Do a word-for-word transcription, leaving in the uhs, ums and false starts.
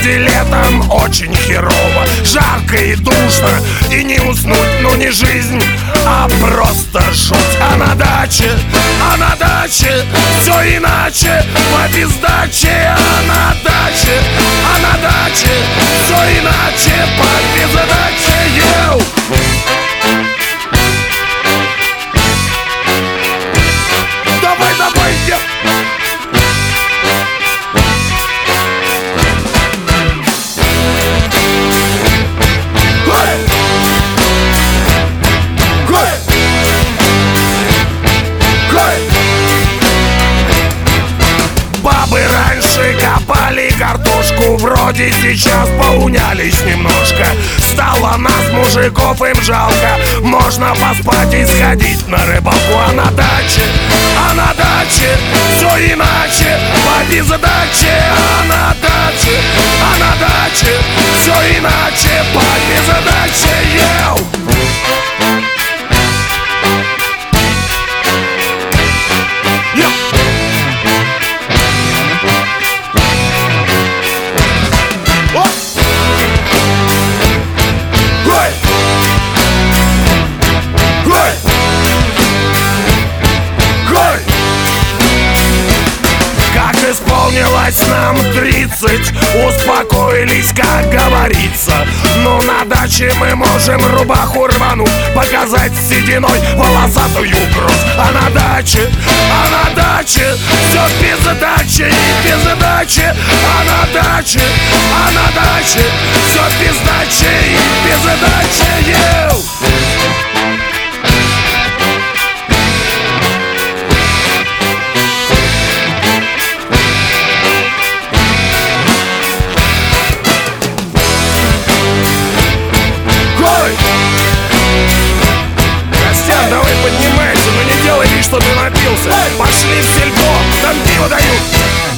городе летом очень херово, жарко и душно, и не уснуть, ну не жизнь, а просто жуть. А на даче, а на даче все иначе, по пиздаче. А на даче, а на даче все иначе, по пиздаче. Йоу! Давай, давай, я... Бабы раньше копали картошку, вроде сейчас поунялись немножко. Стало нас, мужиков, им жалко. Можно поспать и сходить на рыбалку. А на даче, а на даче все иначе, по задаче. А на даче, а на даче все иначе, по задаче. Йоу! Исполнилось нам тридцать, успокоились, как говорится. Но на даче мы можем рубаху рвануть, показать сединой волосатую грудь. А на даче, а на даче все без задачи и без задачи. А на даче, а на даче все без задачи и без задачи. Йоу! Костян, давай поднимайся, но не делай вид, что ты напился. Пошли в сельпо, там пиво дают.